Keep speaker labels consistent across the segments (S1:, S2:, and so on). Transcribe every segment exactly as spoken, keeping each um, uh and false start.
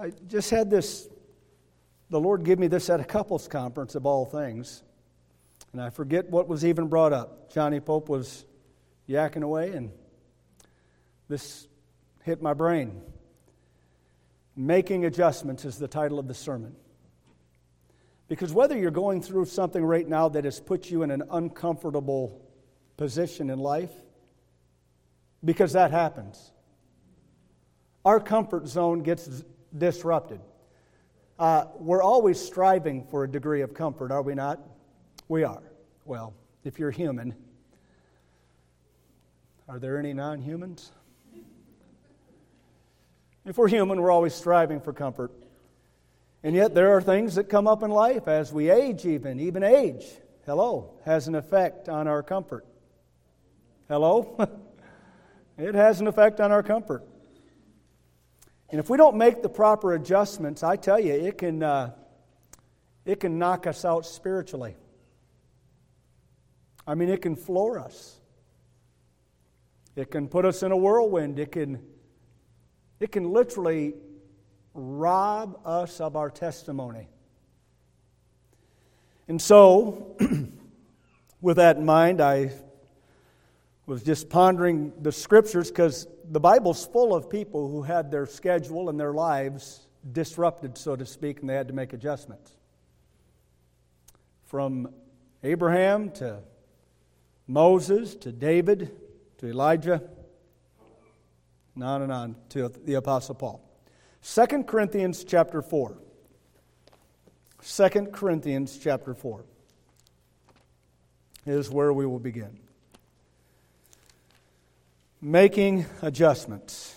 S1: I just had this, the Lord gave me this at a couples conference of all things, and I forget what was even brought up. Johnny Pope was yakking away, and this hit my brain. Making Adjustments is the title of the sermon. Because whether you're going through something right now that has put you in an uncomfortable position in life, because that happens. Our comfort zone gets disrupted. Uh, we're always striving for a degree of comfort, are we not? We are. Well, if you're human, are there any non-humans? If we're human, we're always striving for comfort. And yet there are things that come up in life as we age even. Even age, hello, has an effect on our comfort. Hello? It has an effect on our comfort. And if we don't make the proper adjustments, I tell you, it can, uh, it can knock us out spiritually. I mean, it can floor us. It can put us in a whirlwind. It can, it can literally rob us of our testimony. And so, with that in mind, I was just pondering the Scriptures, because the Bible's full of people who had their schedule and their lives disrupted, so to speak, and they had to make adjustments. From Abraham to Moses to David to Elijah, and on and on to the Apostle Paul. Second Corinthians chapter four. Second Corinthians chapter four is where we will begin. Making adjustments.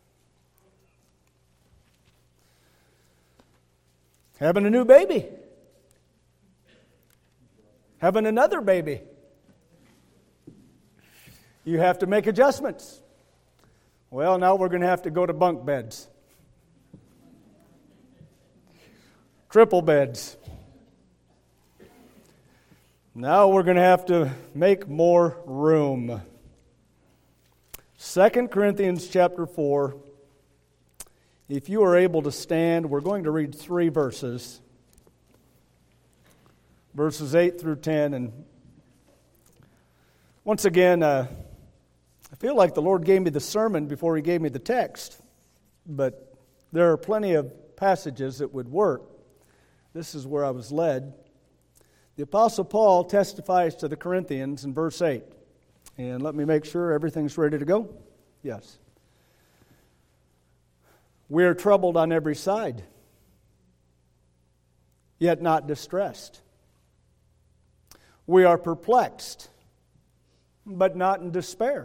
S1: Having a new baby. Having another baby. You have to make adjustments. Well, now we're going to have to go to bunk beds. Triple beds. Now we're going to have to make more room. Second Corinthians chapter four. If you are able to stand, we're going to read three verses. Verses eight through ten. And once again, uh, I feel like the Lord gave me the sermon before He gave me the text. But there are plenty of passages that would work. This is where I was led. The Apostle Paul testifies to the Corinthians in verse eight. And let me make sure everything's ready to go. Yes. We are troubled on every side, yet not distressed. We are perplexed, but not in despair.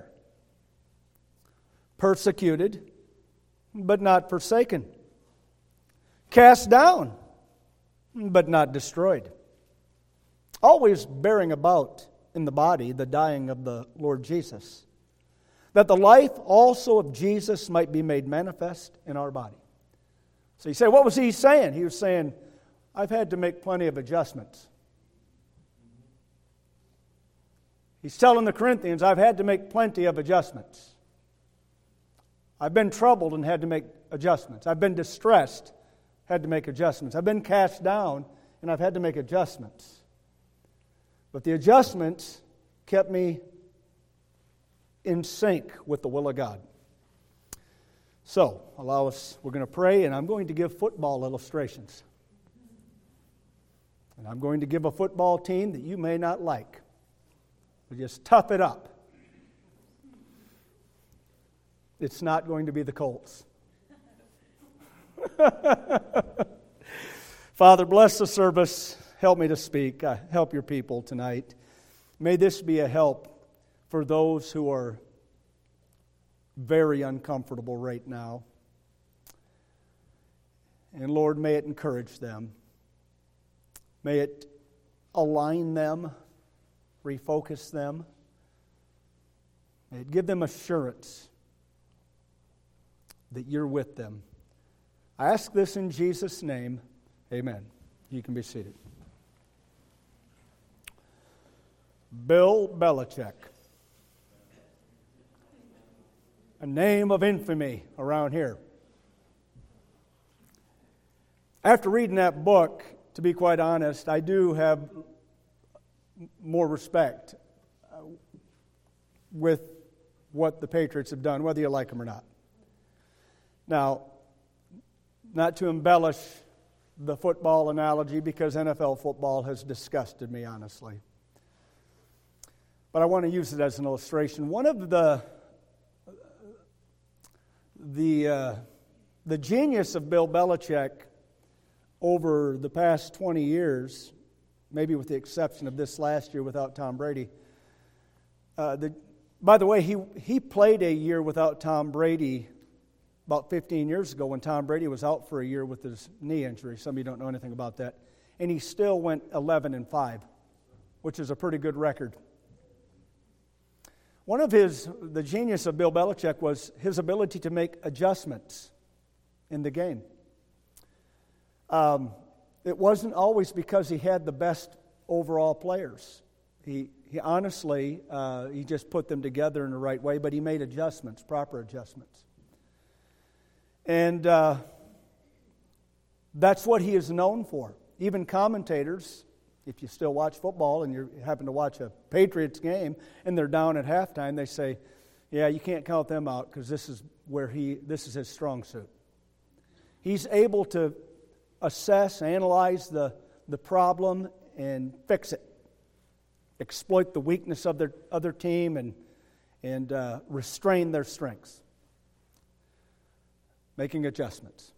S1: Persecuted, but not forsaken. Cast down, but not destroyed. Always bearing about in the body the dying of the Lord Jesus, that the life also of Jesus might be made manifest in our body. So you say, what was he saying? He was saying, I've had to make plenty of adjustments. He's telling the Corinthians, I've had to make plenty of adjustments. I've been troubled and had to make adjustments. I've been distressed, had to make adjustments. I've been cast down, and I've had to make adjustments. But the adjustments kept me in sync with the will of God. So, allow us, we're going to pray, and I'm going to give football illustrations. And I'm going to give a football team that you may not like. We just tough it up. It's not going to be the Colts. Father, bless the service. Help me to speak. Uh, help your people tonight. May this be a help for those who are very uncomfortable right now. And Lord, may it encourage them. May it align them, refocus them. May it give them assurance that you're with them. I ask this in Jesus' name. Amen. You can be seated. Bill Belichick. A name of infamy around here. After reading that book, to be quite honest, I do have more respect uh, with what the Patriots have done, whether you like them or not. Now, not to embellish the football analogy, because N F L football has disgusted me, honestly. But I want to use it as an illustration. One of the the uh, the genius of Bill Belichick over the past twenty years, maybe with the exception of this last year without Tom Brady. Uh, the, by the way, he he played a year without Tom Brady about fifteen years ago when Tom Brady was out for a year with his knee injury. Some of you don't know anything about that. And he still went eleven and five, which is a pretty good record. One of his, the genius of Bill Belichick was his ability to make adjustments in the game. Um, it wasn't always because he had the best overall players. He, he honestly, uh, he just put them together in the right way, but he made adjustments, proper adjustments. And uh, that's what he is known for. Even commentators, if you still watch football and you happen to watch a Patriots game and they're down at halftime, they say, yeah, you can't count them out because this is where he, this is his strong suit. He's able to assess, analyze the, the problem and fix it. Exploit the weakness of their other team and, and uh, restrain their strengths. Making adjustments.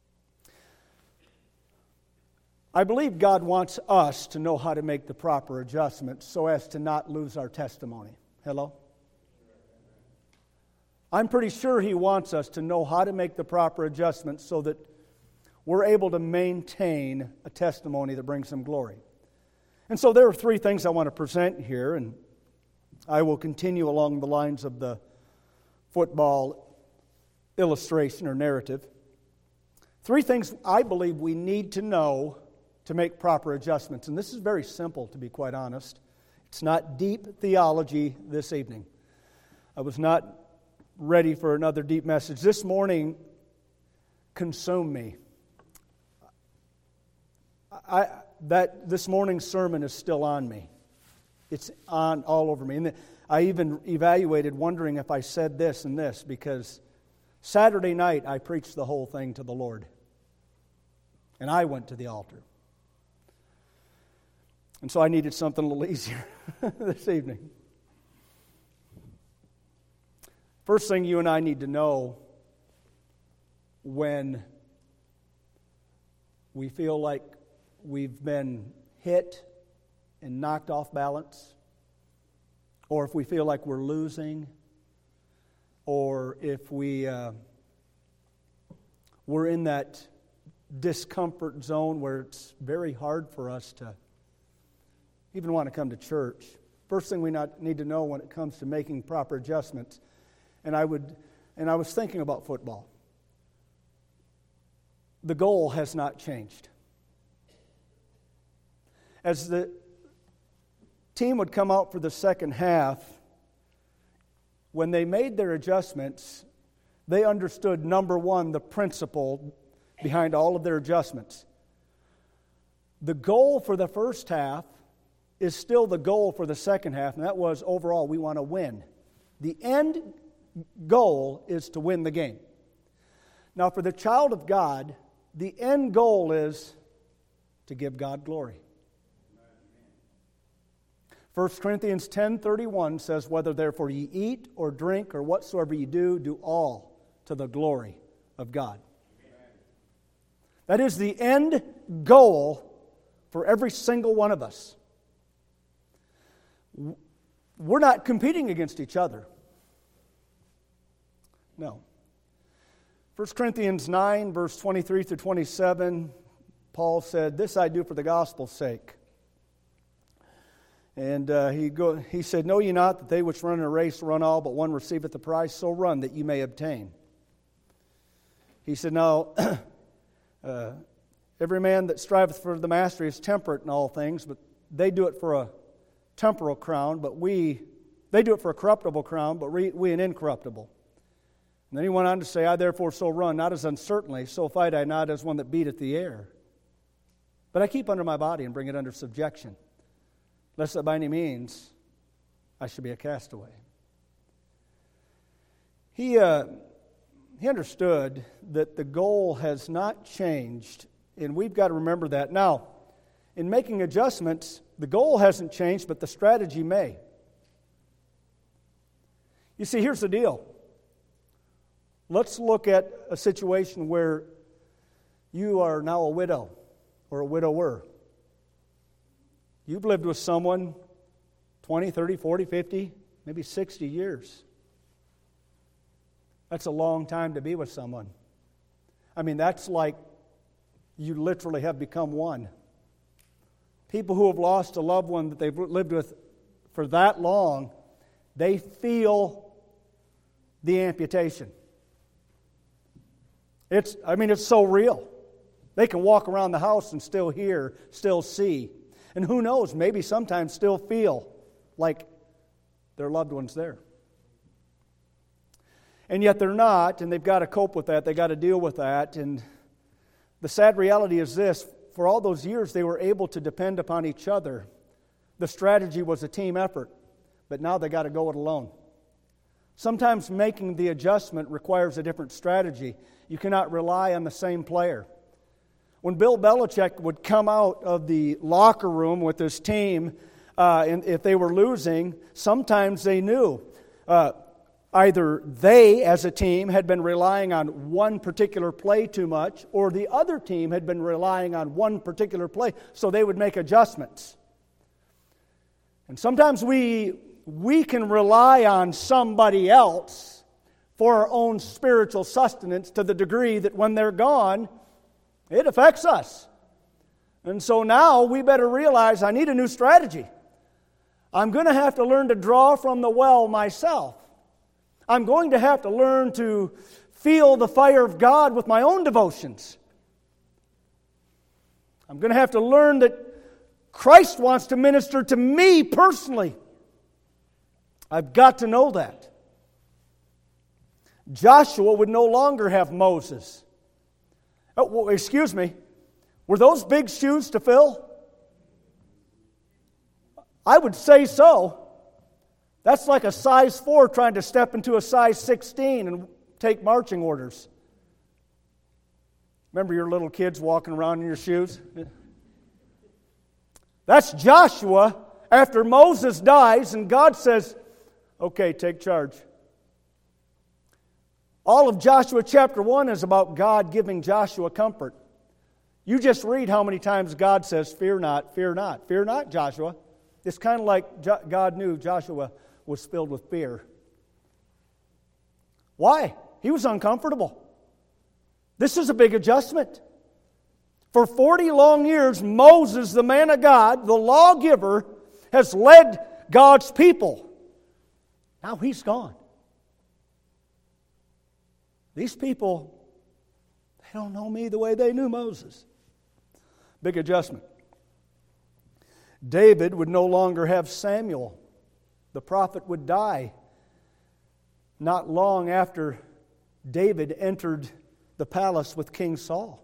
S1: I believe God wants us to know how to make the proper adjustments so as to not lose our testimony. Hello? I'm pretty sure He wants us to know how to make the proper adjustments so that we're able to maintain a testimony that brings Him glory. And so there are three things I want to present here, and I will continue along the lines of the football illustration or narrative. Three things I believe we need to know to make proper adjustments. And this is very simple, to be quite honest. It's not deep theology this evening. I was not ready for another deep message. This morning consumed me. I, that this morning's sermon is still on me. It's on all over me. And I even evaluated wondering if I said this and this, because Saturday night I preached the whole thing to the Lord. And I went to the altar. And so I needed something a little easier this evening. First thing you and I need to know when we feel like we've been hit and knocked off balance, or if we feel like we're losing, or if we, uh, we're in that discomfort zone where it's very hard for us to even want to come to church. First thing we not need to know when it comes to making proper adjustments, and I would, and I was thinking about football. The goal has not changed. As the team would come out for the second half, when they made their adjustments, they understood, number one, the principle behind all of their adjustments. The goal for the first half is still the goal for the second half, and that was overall we want to win. The end goal is to win the game. Now, for the child of God, the end goal is to give God glory. First Corinthians ten thirty-one says, whether therefore ye eat or drink or whatsoever ye do, do all to the glory of God. That is the end goal for every single one of us. We're not competing against each other. No. First Corinthians nine, verse twenty-three through twenty-seven, Paul said, this I do for the gospel's sake. And uh, he go, he said, know ye not that they which run in a race run all, but one receiveth the prize, so run that ye may obtain. He said, now, uh, every man that striveth for the mastery is temperate in all things, but they do it for a temporal crown, but we, they do it for a corruptible crown, but we, we an incorruptible. And then he went on to say, I therefore so run, not as uncertainly, so fight I not as one that beateth the air. But I keep under my body and bring it under subjection, lest that by any means I should be a castaway. He, uh, he understood that the goal has not changed, and we've got to remember that. Now, in making adjustments, the goal hasn't changed, but the strategy may. You see, here's the deal. Let's look at a situation where you are now a widow or a widower. You've lived with someone twenty, thirty, forty, fifty, maybe sixty years. That's a long time to be with someone. I mean, that's like you literally have become one. People who have lost a loved one that they've lived with for that long, they feel the amputation. It's, I mean, it's so real. They can walk around the house and still hear, still see. And who knows, maybe sometimes still feel like their loved one's there. And yet they're not, and they've got to cope with that. They've got to deal with that. And the sad reality is this. For all those years, they were able to depend upon each other. The strategy was a team effort, but now they got to go it alone. Sometimes making the adjustment requires a different strategy. You cannot rely on the same player. When Bill Belichick would come out of the locker room with his team, uh, and if they were losing, sometimes they knew uh, either they, as a team, had been relying on one particular play too much, or the other team had been relying on one particular play, so they would make adjustments. And sometimes we, we can rely on somebody else for our own spiritual sustenance to the degree that when they're gone, it affects us. And so now we better realize I need a new strategy. I'm going to have to learn to draw from the well myself. I'm going to have to learn to feel the fire of God with my own devotions. I'm going to have to learn that Christ wants to minister to me personally. I've got to know that. Joshua would no longer have Moses. Oh, well, excuse me. Were those big shoes to fill? I would say so. That's like a size four trying to step into a size sixteen and take marching orders. Remember your little kids walking around in your shoes? That's Joshua after Moses dies and God says, okay, take charge. All of Joshua chapter one is about God giving Joshua comfort. You just read how many times God says, fear not, fear not, fear not, Joshua. It's kind of like God knew Joshua was filled with fear. Why? He was uncomfortable. This is a big adjustment. For forty long years, Moses, the man of God, the lawgiver, has led God's people. Now he's gone. These people, they don't know me the way they knew Moses. Big adjustment. David would no longer have Samuel. The prophet would die not long after David entered the palace with King Saul.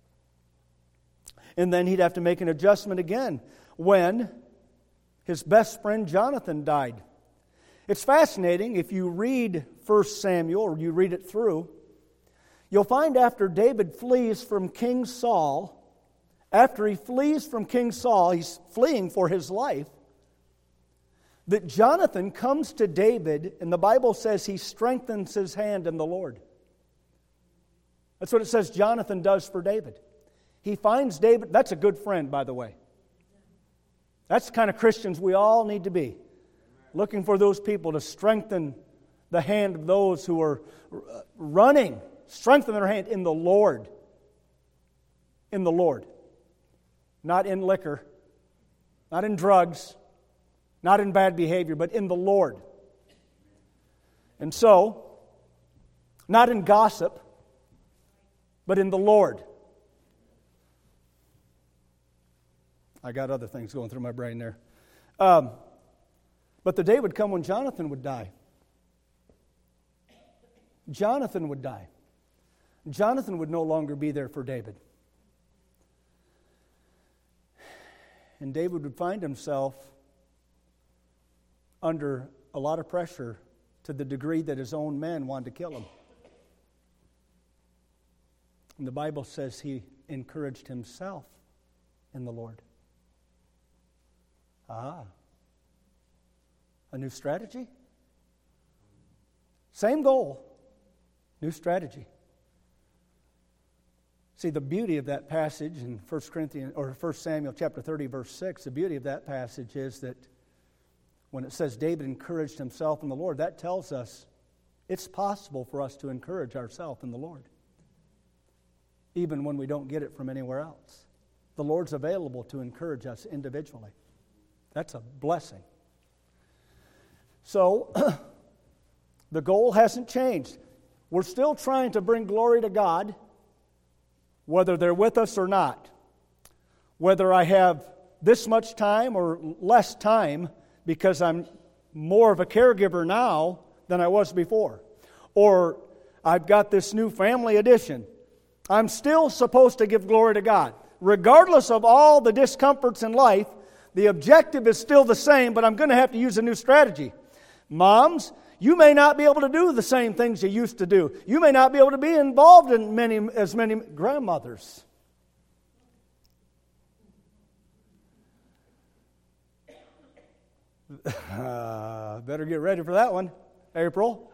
S1: And then he'd have to make an adjustment again when his best friend Jonathan died. It's fascinating, if you read First Samuel, or you read it through, you'll find after David flees from King Saul, after he flees from King Saul, he's fleeing for his life, that Jonathan comes to David, and the Bible says he strengthens his hand in the Lord. That's what it says Jonathan does for David. He finds David, that's a good friend, by the way. That's the kind of Christians we all need to be. Looking for those people to strengthen the hand of those who are running. Strengthen their hand in the Lord. In the Lord. Not in liquor. Not in drugs. Not in bad behavior, but in the Lord. And so, not in gossip, but in the Lord. I got other things going through my brain there. Um, but the day would come when Jonathan would die. Jonathan would die. Jonathan would no longer be there for David. And David would find himself under a lot of pressure to the degree that his own men wanted to kill him. And the Bible says he encouraged himself in the Lord. Ah. A new strategy? Same goal, new strategy. See, the beauty of that passage in First Corinthians or First Samuel chapter thirty, verse six, the beauty of that passage is that when it says David encouraged himself in the Lord, that tells us it's possible for us to encourage ourselves in the Lord, even when we don't get it from anywhere else. The Lord's available to encourage us individually. That's a blessing. So, the goal hasn't changed. We're still trying to bring glory to God, whether they're with us or not. Whether I have this much time or less time because I'm more of a caregiver now than I was before. Or I've got this new family addition. I'm still supposed to give glory to God. Regardless of all the discomforts in life, the objective is still the same, but I'm going to have to use a new strategy. Moms, you may not be able to do the same things you used to do. You may not be able to be involved in many as many grandmothers. Uh, better get ready for that one, April.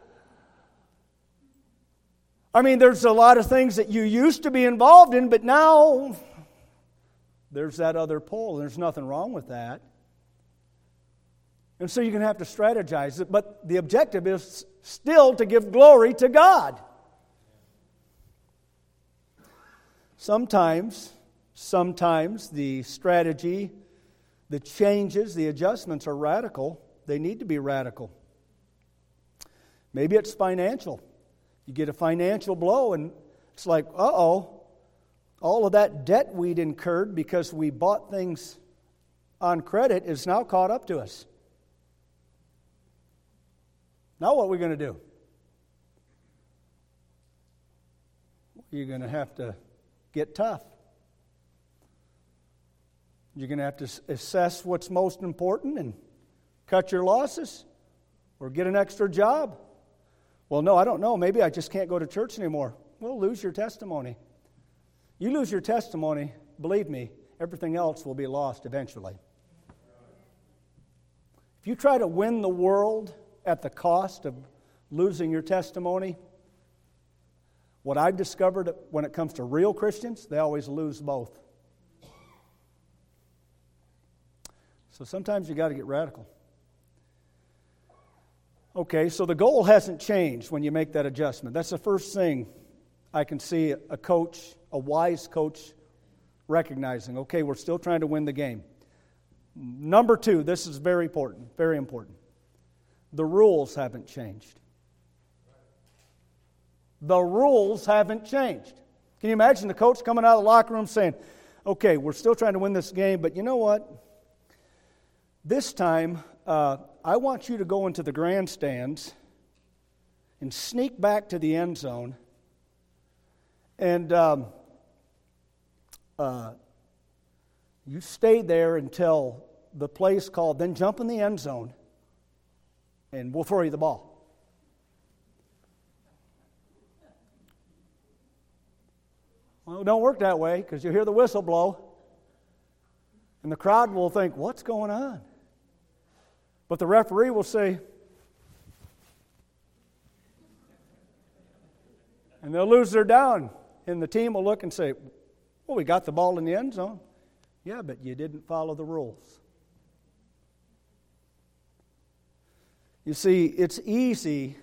S1: I mean, there's a lot of things that you used to be involved in, but now there's that other pole. There's nothing wrong with that. And so you're going to have to strategize it, but the objective is still to give glory to God. Sometimes, sometimes the strategy, the changes, the adjustments are radical. They need to be radical. Maybe it's financial. You get a financial blow and it's like, uh-oh, all of that debt we'd incurred because we bought things on credit is now caught up to us. Now what are we going to do? You're going to have to get tough. You're going to have to assess what's most important and cut your losses or get an extra job. Well, no, I don't know. Maybe I just can't go to church anymore. Well, lose your testimony. You lose your testimony, believe me, everything else will be lost eventually. If you try to win the world at the cost of losing your testimony, what I've discovered when it comes to real Christians, they always lose both. So sometimes you got to get radical. Okay, so the goal hasn't changed when you make that adjustment. That's the first thing I can see a coach, a wise coach, recognizing. Okay, we're still trying to win the game. Number two, this is very important, very important. The rules haven't changed. The rules haven't changed. Can you imagine the coach coming out of the locker room saying, okay, we're still trying to win this game, but you know what? This time, uh, I want you to go into the grandstands and sneak back to the end zone and um, uh, you stay there until the play's called, then jump in the end zone and we'll throw you the ball. Well, it don't work that way because you hear the whistle blow and the crowd will think, what's going on? But the referee will say, and they'll lose their down. And the team will look and say, well, we got the ball in the end zone. Yeah, but you didn't follow the rules. You see, it's easy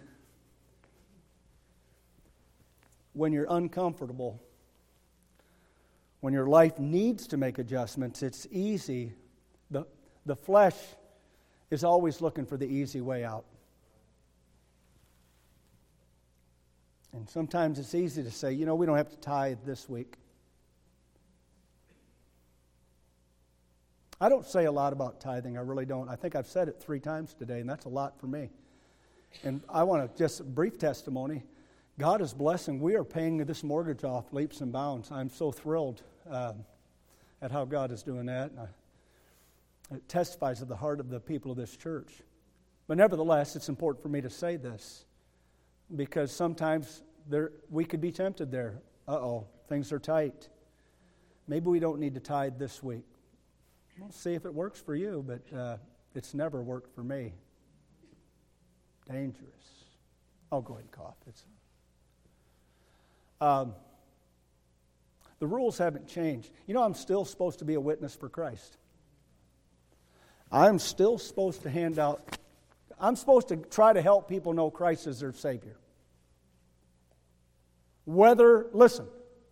S1: when you're uncomfortable, when your life needs to make adjustments. It's easy. The, the flesh is always looking for the easy way out. And sometimes it's easy to say, you know, we don't have to tithe this week. I don't say a lot about tithing. I really don't. I think I've said it three times today, and that's a lot for me. And I want to just a brief testimony. God is blessing. We are paying this mortgage off leaps and bounds. I'm so thrilled uh, at how God is doing that. And I, It testifies of the heart of the people of this church. But nevertheless, it's important for me to say this, because sometimes there we could be tempted there. Uh-oh, things are tight. Maybe we don't need to tithe this week. We'll see if it works for you, but uh, it's never worked for me. Dangerous. I'll go ahead and cough. It's, um, the rules haven't changed. You know, I'm still supposed to be a witness for Christ. I'm still supposed to hand out, I'm supposed to try to help people know Christ as their Savior. Whether, listen,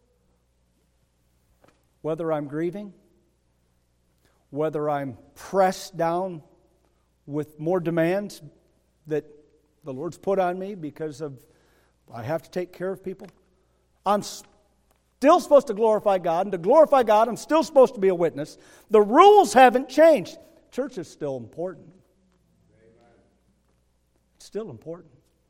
S1: whether I'm grieving, whether I'm pressed down with more demands that the Lord's put on me because of I have to take care of people, I'm still supposed to glorify God, and to glorify God, I'm still supposed to be a witness. The rules haven't changed. Church is still important. It's still important.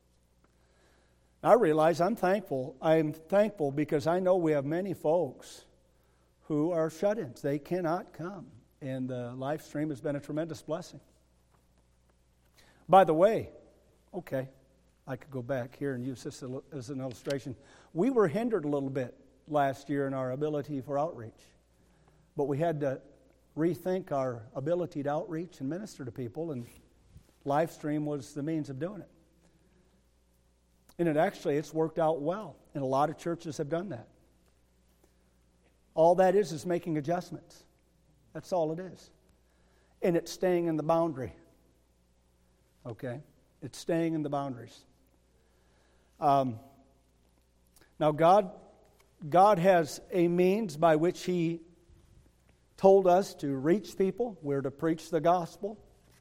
S1: I realize I'm thankful. I'm thankful because I know we have many folks who are shut-ins. They cannot come. And the live stream has been a tremendous blessing. By the way, okay, I could go back here and use this as an illustration. We were hindered a little bit last year in our ability for outreach. But we had to rethink our ability to outreach and minister to people, and live stream was the means of doing it. And it actually, it's worked out well. And a lot of churches have done that. All that is is making adjustments. That's all it is. And it's staying in the boundary. Okay? It's staying in the boundaries. Um, now, God, God has a means by which He told us to reach people. We're to preach the gospel.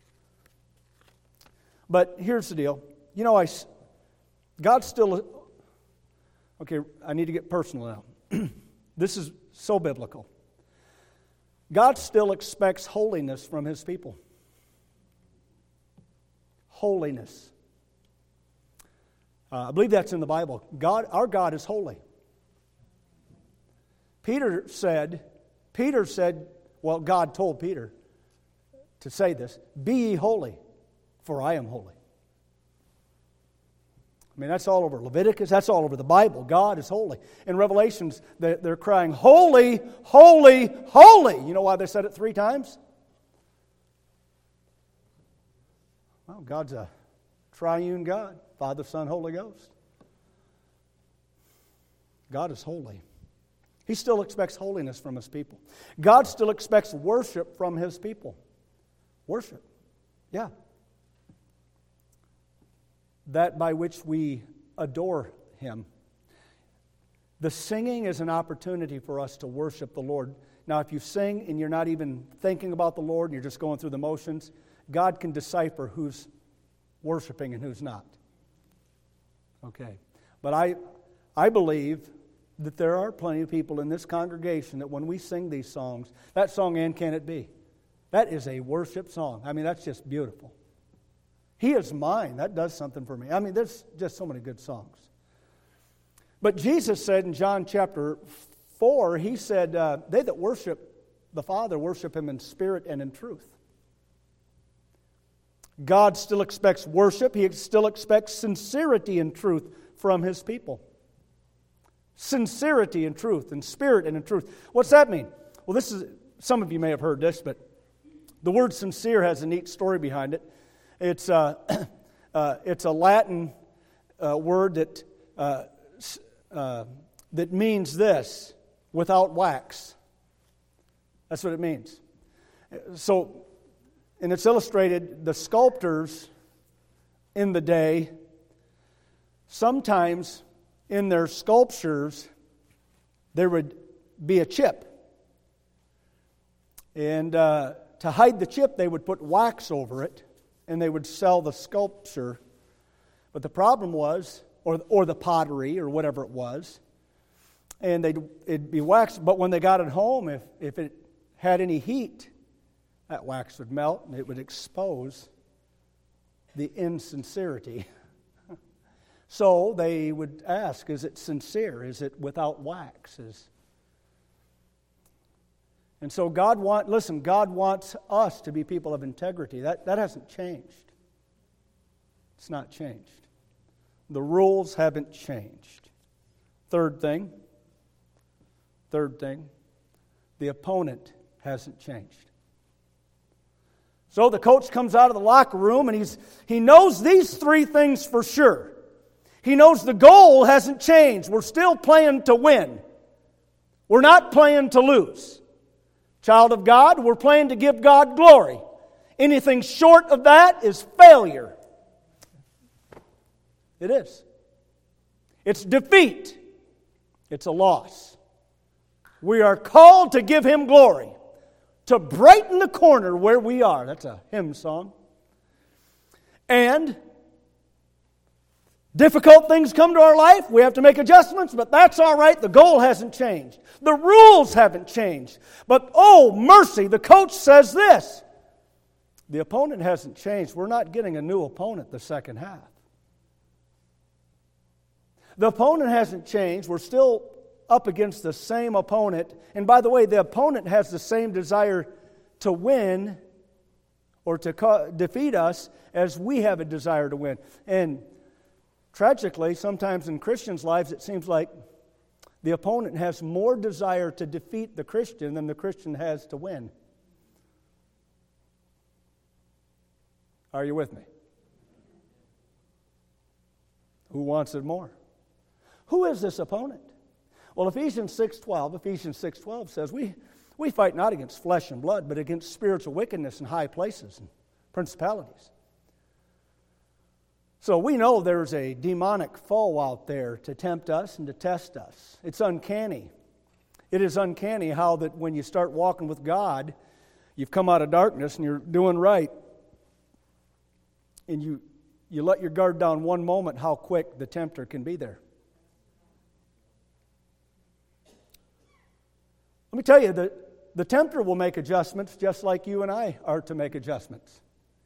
S1: But here's the deal. You know, I, God still... Okay, I need to get personal now. This is so biblical. God still expects holiness from His people. Holiness. Uh, I believe that's in the Bible. God, our God is holy. Peter said, Peter said, well, God told Peter to say this, "Be ye holy, for I am holy." I mean, that's all over Leviticus. That's all over the Bible. God is holy. In Revelations, they're crying, "Holy, holy, holy." You know why they said it three times? Well, God's a triune God. Father, Son, Holy Ghost. God is holy. He still expects holiness from His people. God still expects worship from His people. Worship. Yeah. That by which we adore Him. The singing is an opportunity for us to worship the Lord. Now, if you sing and you're not even thinking about the Lord and you're just going through the motions, God can decipher who's worshiping and who's not. Okay. But I, I believe that there are plenty of people in this congregation that when we sing these songs, that song, "And Can It Be?" that is a worship song. I mean, that's just beautiful. He is mine. That does something for me. I mean, there's just so many good songs. But Jesus said in John chapter four, He said, uh, they that worship the Father worship Him in spirit and in truth. God still expects worship. He still expects sincerity and truth from His people. Sincerity and truth, and spirit and in truth. What's that mean? Well, this is, some of you may have heard this, but the word sincere has a neat story behind it. It's a, uh, it's a Latin uh, word that uh, uh, that means this: without wax. That's what it means. So, and it's illustrated, the sculptors in the day, sometimes in their sculptures, there would be a chip. And uh, to hide the chip, they would put wax over it, and they would sell the sculpture. But the problem was, or or the pottery, or whatever it was, and they'd, it'd be wax, but when they got it home, if, if it had any heat, that wax would melt, and it would expose the insincerity. So they would ask, is it sincere? Is it without wax? Is... And so God want, listen, God wants us to be people of integrity. That, that hasn't changed. It's not changed. The rules haven't changed. Third thing, third thing, the opponent hasn't changed. So the coach comes out of the locker room and he's he knows these three things for sure. He knows the goal hasn't changed. We're still playing to win. We're not playing to lose. Child of God, we're playing to give God glory. Anything short of that is failure. It is. It's defeat. It's a loss. We are called to give Him glory, to brighten the corner where we are. That's a hymn song. And difficult things come to our life. We have to make adjustments, but that's all right. The goal hasn't changed. The rules haven't changed. But, oh, mercy, the coach says this. The opponent hasn't changed. We're not getting a new opponent the second half. The opponent hasn't changed. We're still up against the same opponent. And by the way, the opponent has the same desire to win or to co- defeat us as we have a desire to win. And tragically, sometimes in Christians' lives, it seems like the opponent has more desire to defeat the Christian than the Christian has to win. Are you with me? Who wants it more? Who is this opponent? Well, Ephesians six twelve, Ephesians six twelve says, we, we fight not against flesh and blood, but against spiritual wickedness in high places and principalities. So we know there's a demonic foe out there to tempt us and to test us. It's uncanny. It is uncanny how that when you start walking with God, you've come out of darkness and you're doing right, and you, you let your guard down one moment, how quick the tempter can be there. Let me tell you, the, the tempter will make adjustments just like you and I are to make adjustments.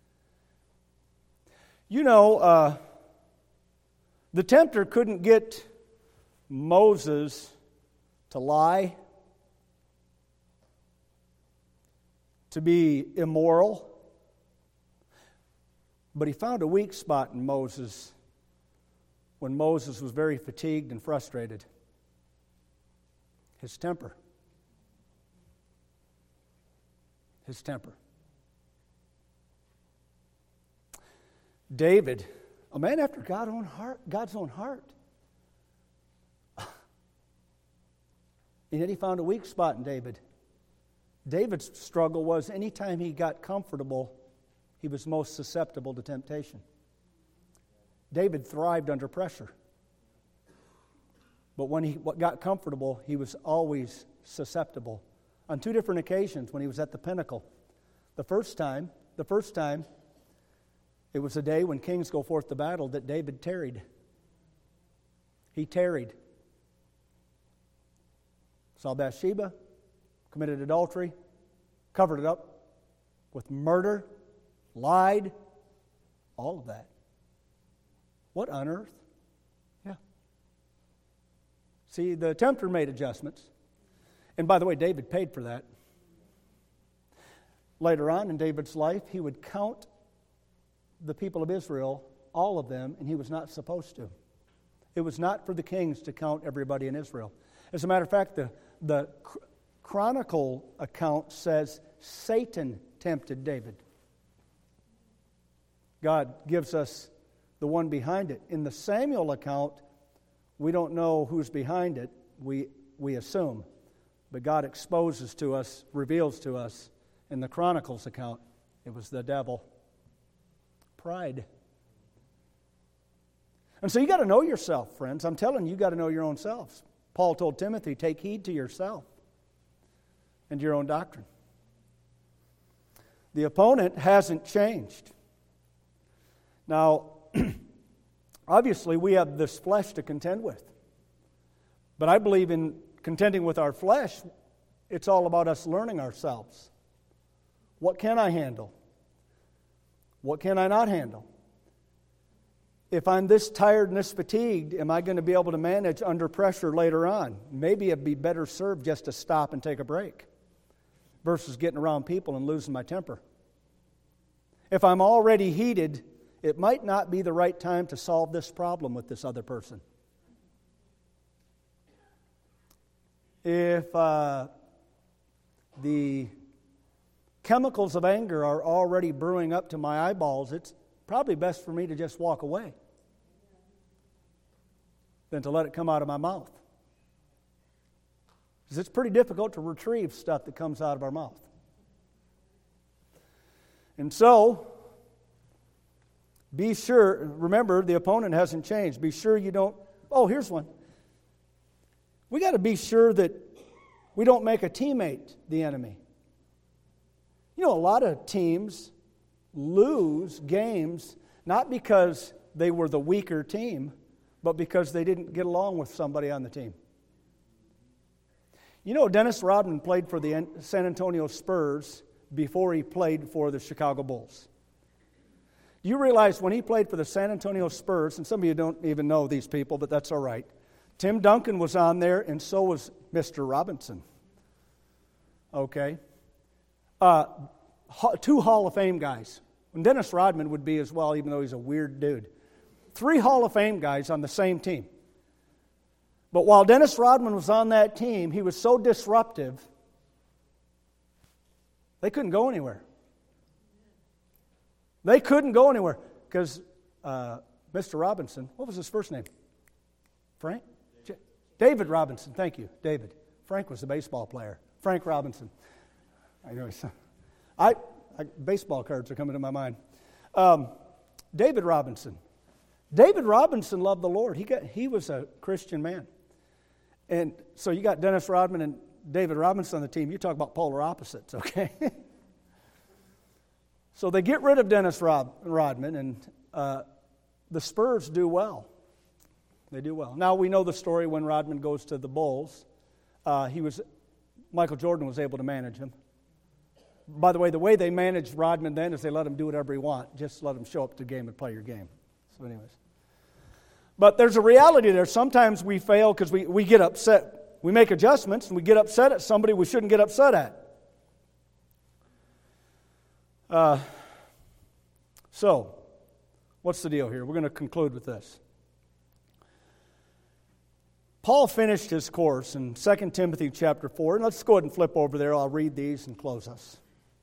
S1: You know, uh, the tempter couldn't get Moses to lie, to be immoral, but he found a weak spot in Moses when Moses was very fatigued and frustrated. His temper. His temper. David, a man after God's own heart, God's own heart. And yet he found a weak spot in David. David's struggle was anytime he got comfortable, he was most susceptible to temptation. David thrived under pressure. But when he got comfortable, he was always susceptible. On two different occasions when he was at the pinnacle. The first time, the first time, it was a day when kings go forth to battle that David tarried. He tarried. Saw Bathsheba, committed adultery, covered it up with murder, lied, all of that. What on earth? Yeah. See, the tempter made adjustments. And by the way, David paid for that. Later on in David's life, he would count the people of Israel, all of them, and he was not supposed to. It was not for the kings to count everybody in Israel. As a matter of fact, the, the Chronicle account says Satan tempted David. God gives us the one behind it. In the Samuel account, we don't know who's behind it. We, we assume. But God exposes to us, reveals to us, in the Chronicles account, it was the devil. Pride. And so you got to know yourself, friends. I'm telling you, you got to know your own selves. Paul told Timothy, take heed to yourself and your own doctrine. The opponent hasn't changed. Now, obviously, we have this flesh to contend with. But I believe in contending with our flesh, it's all about us learning ourselves. What can I handle? What can I not handle? If I'm this tired and this fatigued, am I going to be able to manage under pressure later on? Maybe it'd be better served just to stop and take a break. versus getting around people and losing my temper. If I'm already heated, it might not be the right time to solve this problem with this other person. If uh, the chemicals of anger are already brewing up to my eyeballs, it's probably best for me to just walk away than to let it come out of my mouth. Because it's pretty difficult to retrieve stuff that comes out of our mouth. And so, be sure, remember, the opponent hasn't changed. Be sure you don't, oh, here's one. We got to be sure that we don't make a teammate the enemy. You know, a lot of teams lose games not because they were the weaker team, but because they didn't get along with somebody on the team. You know, Dennis Rodman played for the San Antonio Spurs before he played for the Chicago Bulls. Do you realize when he played for the San Antonio Spurs, and some of you don't even know these people, but that's all right, Tim Duncan was on there, and so was Mister Robinson. Okay? Uh, two Hall of Fame guys. And Dennis Rodman would be as well, even though he's a weird dude. Three Hall of Fame guys on the same team. But while Dennis Rodman was on that team, he was so disruptive, they couldn't go anywhere. They couldn't go anywhere because uh, Mister Robinson, what was his first name? Frank? J- David Robinson, thank you, David. Frank was the baseball player. Frank Robinson. Anyways, I, I baseball cards are coming to my mind. Um, David Robinson. David Robinson loved the Lord. He got he was a Christian man. And so you got Dennis Rodman and David Robinson on the team. You talk about polar opposites, okay? So they get rid of Dennis Rod, Rodman, and uh, the Spurs do well. They do well. Now we know the story when Rodman goes to the Bulls. Uh, he was Michael Jordan was able to manage him. By the way, the way they managed Rodman then is they let him do whatever he wants. Just let him show up to the game and play your game. So anyways. But there's a reality there. Sometimes we fail because we, we get upset. We make adjustments and we get upset at somebody we shouldn't get upset at. Uh, so, what's the deal here? We're going to conclude with this. Paul finished his course in Second Timothy chapter four. And let's go ahead and flip over there. I'll read these and close us.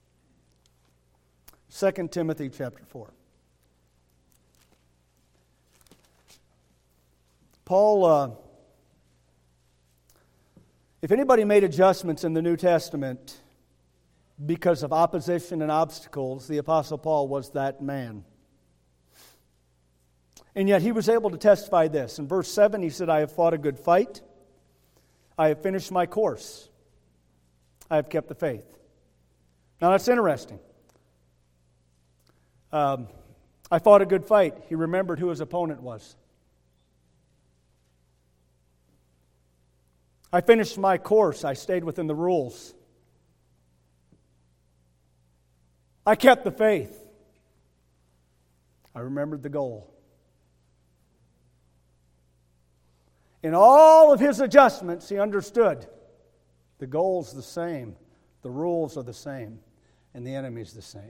S1: Second Timothy chapter four. Paul, uh, if anybody made adjustments in the New Testament because of opposition and obstacles, the Apostle Paul was that man. And yet he was able to testify this. In verse seven, he said, I have fought a good fight. I have finished my course. I have kept the faith. Now that's interesting. Um, I fought a good fight. He remembered who his opponent was. I finished my course. I stayed within the rules. I kept the faith. I remembered the goal. In all of his adjustments, he understood the goal's the same, the rules are the same, and the enemy's the same.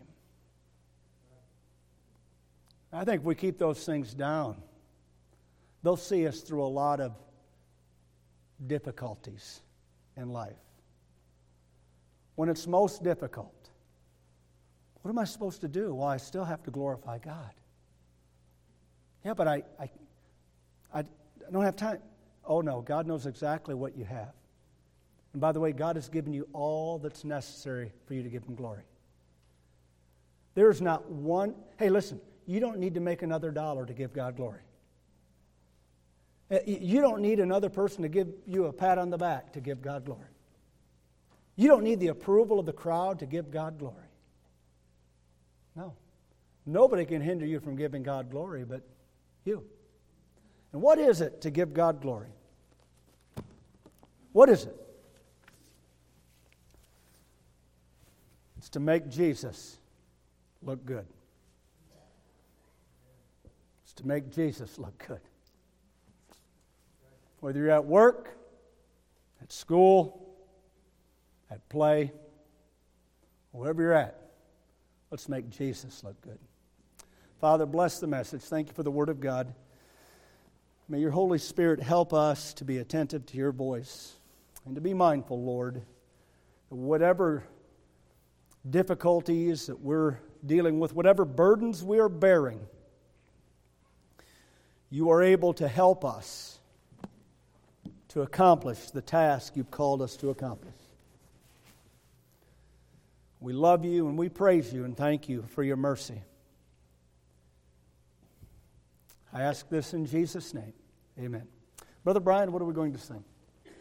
S1: I think if we keep those things down, they'll see us through a lot of difficulties in life. When it's most difficult, what am I supposed to do? Well, I still have to glorify God. Yeah, but I, I, I don't have time. Oh no, God knows exactly what you have. And by the way, God has given you all that's necessary for you to give Him glory. There is not one, hey listen, you don't need to make another dollar to give God glory. You don't need another person to give you a pat on the back to give God glory. You don't need the approval of the crowd to give God glory. No. Nobody can hinder you from giving God glory but you. And what is it to give God glory? What is it? It's to make Jesus look good. It's to make Jesus look good. Whether you're at work, at school, at play, Wherever you're at, let's make Jesus look good. Father, bless the message. Thank you for the Word of God. May your Holy Spirit help us to be attentive to your voice and to be mindful, Lord, that whatever difficulties that we're dealing with, whatever burdens we are bearing, you are able to help us to accomplish the task you've called us to accomplish. We love you and we praise you and thank you for your mercy. I ask this in Jesus' name. Amen. Brother Brian, what are we going to sing?